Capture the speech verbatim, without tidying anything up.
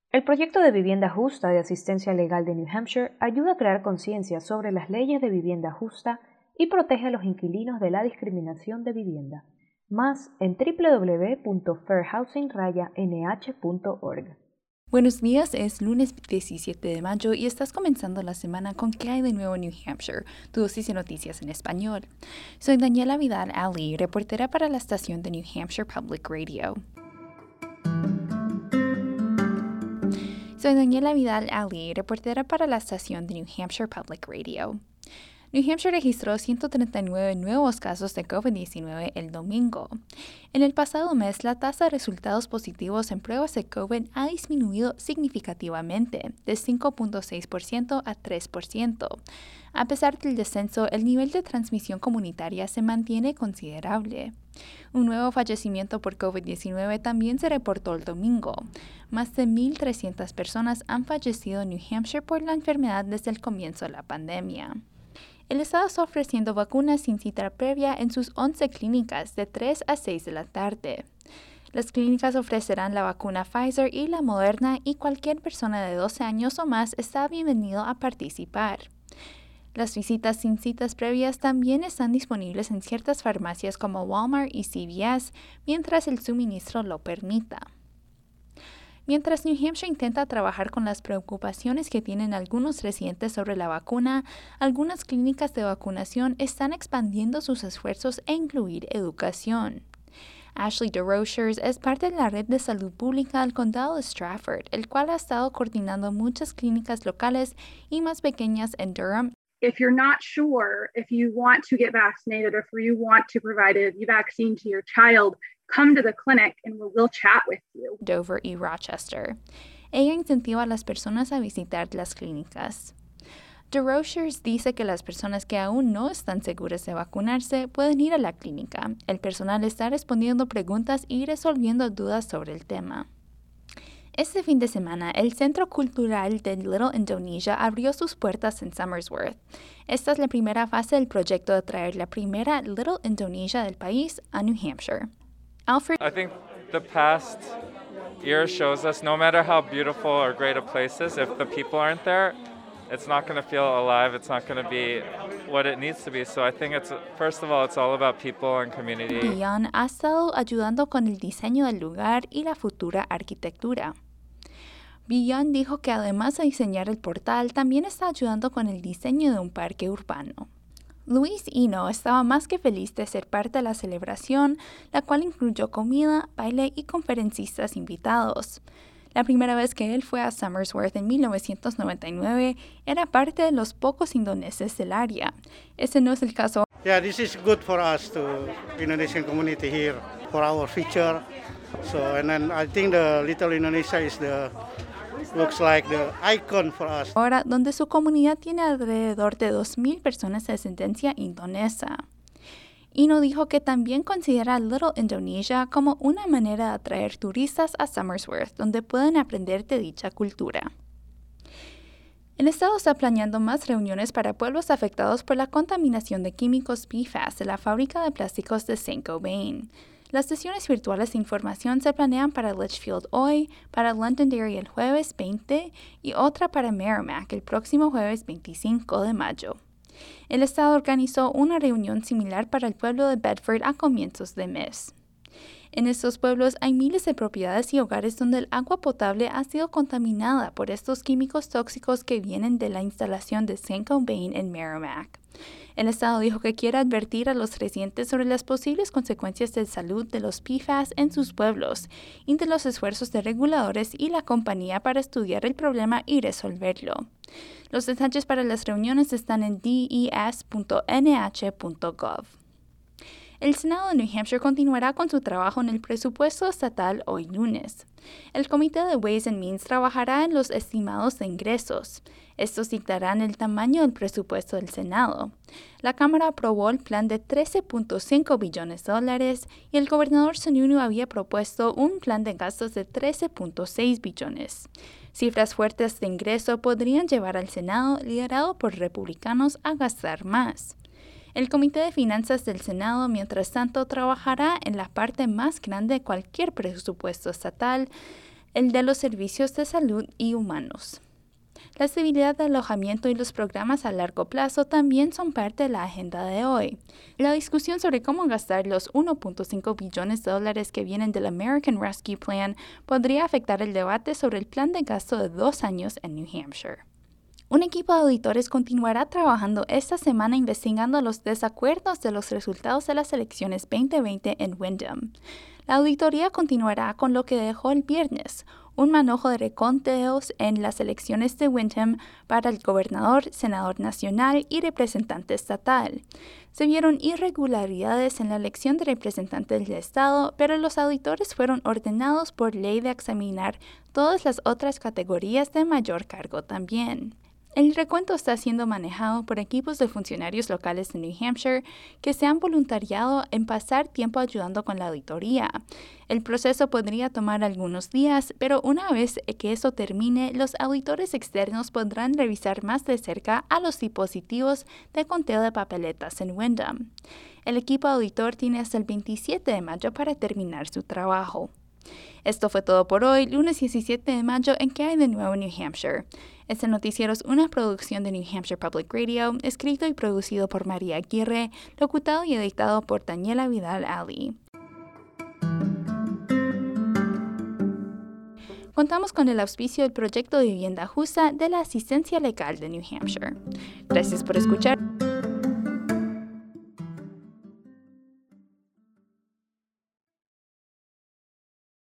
El proyecto de vivienda justa de asistencia legal de New Hampshire ayuda a crear conciencia sobre las leyes de vivienda justa y protege a los inquilinos de la discriminación de vivienda. Más en doble u doble u doble u punto fair housing n h punto org. Buenos días, es lunes diecisiete de mayo y estás comenzando la semana con ¿Qué hay de nuevo en New Hampshire? Tu dosis de noticias en español. Soy Daniela Vidal Ali, reportera para la estación de New Hampshire Public Radio. Soy Daniela Vidal Ali, reportera para la estación de New Hampshire Public Radio. New Hampshire registró ciento treinta y nueve nuevos casos de COVID diecinueve el domingo. En el pasado mes, la tasa de resultados positivos en pruebas de COVID ha disminuido significativamente, de cinco punto seis por ciento a tres por ciento. A pesar del descenso, el nivel de transmisión comunitaria se mantiene considerable. Un nuevo fallecimiento por COVID diecinueve también se reportó el domingo. Más de mil trescientas personas han fallecido en New Hampshire por la enfermedad desde el comienzo de la pandemia. El estado está ofreciendo vacunas sin cita previa en sus once clínicas de tres a seis de la tarde. Las clínicas ofrecerán la vacuna Pfizer y la Moderna y cualquier persona de doce años o más está bienvenido a participar. Las visitas sin citas previas también están disponibles en ciertas farmacias como Walmart y C V S mientras el suministro lo permita. Mientras New Hampshire intenta trabajar con las preocupaciones que tienen algunos residentes sobre la vacuna, algunas clínicas de vacunación están expandiendo sus esfuerzos e incluir educación. Ashley DeRochers es parte de la red de salud pública del condado de Strafford, el cual ha estado coordinando muchas clínicas locales y más pequeñas en Durham. If you're not sure if you want to get vaccinated or if you want to provide a vaccine to your child, come to the clinic and we'll, we'll chat with you. Dover y Rochester. Ella incentiva a las personas a visitar las clínicas. DeRochers dice que las personas que aún no están seguras de vacunarse pueden ir a la clínica. El personal está respondiendo preguntas y resolviendo dudas sobre el tema. Este fin de semana, el Centro Cultural de Little Indonesia abrió sus puertas en Somersworth. Esta es la primera fase del proyecto de traer la primera Little Indonesia del país a New Hampshire. Alfred. I think the past year shows us no matter how beautiful or great a place is, if the people aren't there, it's not going to feel alive, it's not going to be what it needs to be. So I think it's, first of all, it's all about people and community. Beyond ha estado ayudando con el diseño del lugar y la futura arquitectura. Beyond dijo que además de diseñar el portal, también está ayudando con el diseño de un parque urbano. Luis Eno estaba más que feliz de ser parte de la celebración, la cual incluyó comida, baile y conferencistas invitados. La primera vez que él fue a Somersworth en mil novecientos noventa y nueve, era parte de los pocos indoneses del área. Ese no es el caso. Yeah, this is good for us to Indonesian community here for our future. So, and then I think the Little Indonesia is the looks like the icon for us. Ahora, donde su comunidad tiene alrededor de dos mil personas de ascendencia indonesa. Eno dijo que también considera Little Indonesia como una manera de atraer turistas a Somersworth, donde pueden aprender de dicha cultura. El estado está planeando más reuniones para pueblos afectados por la contaminación de químicos P FAS de la fábrica de plásticos de Saint Gobain. Las sesiones virtuales de información se planean para Litchfield hoy, para Londonderry el jueves veinte y otra para Merrimack el próximo jueves veinticinco de mayo. El estado organizó una reunión similar para el pueblo de Bedford a comienzos de mes. En estos pueblos hay miles de propiedades y hogares donde el agua potable ha sido contaminada por estos químicos tóxicos que vienen de la instalación de Saint Gobain en Merrimack. El estado dijo que quiere advertir a los residentes sobre las posibles consecuencias de salud de los P FAS en sus pueblos y de los esfuerzos de reguladores y la compañía para estudiar el problema y resolverlo. Los detalles para las reuniones están en d e s punto n h punto gov. El Senado de New Hampshire continuará con su trabajo en el presupuesto estatal hoy lunes. El Comité de Ways and Means trabajará en los estimados de ingresos. Estos dictarán el tamaño del presupuesto del Senado. La Cámara aprobó el plan de trece punto cinco billones de dólares y el gobernador Sununu había propuesto un plan de gastos de trece punto seis billones. Cifras fuertes de ingreso podrían llevar al Senado, liderado por republicanos, a gastar más. El Comité de Finanzas del Senado, mientras tanto, trabajará en la parte más grande de cualquier presupuesto estatal, el de los servicios de salud y humanos. La estabilidad de alojamiento y los programas a largo plazo también son parte de la agenda de hoy. La discusión sobre cómo gastar los uno punto cinco billones de dólares que vienen del American Rescue Plan podría afectar el debate sobre el plan de gasto de dos años en New Hampshire. Un equipo de auditores continuará trabajando esta semana investigando los desacuerdos de los resultados de las elecciones veinte veinte en Windham. La auditoría continuará con lo que dejó el viernes, un manojo de reconteos en las elecciones de Windham para el gobernador, senador nacional y representante estatal. Se vieron irregularidades en la elección de representante del estado, pero los auditores fueron ordenados por ley de examinar todas las otras categorías de mayor cargo también. El recuento está siendo manejado por equipos de funcionarios locales de New Hampshire que se han voluntariado en pasar tiempo ayudando con la auditoría. El proceso podría tomar algunos días, pero una vez que eso termine, los auditores externos podrán revisar más de cerca a los dispositivos de conteo de papeletas en Windham. El equipo auditor tiene hasta el veintisiete de mayo para terminar su trabajo. Esto fue todo por hoy, lunes diecisiete de mayo, en ¿Qué hay de nuevo en New Hampshire? Este noticiero es una producción de New Hampshire Public Radio, escrito y producido por María Aguirre, locutado y editado por Daniela Vidal-Ali. Contamos con el auspicio del Proyecto de Vivienda Justa de la Asistencia Legal de New Hampshire. Gracias por escuchar.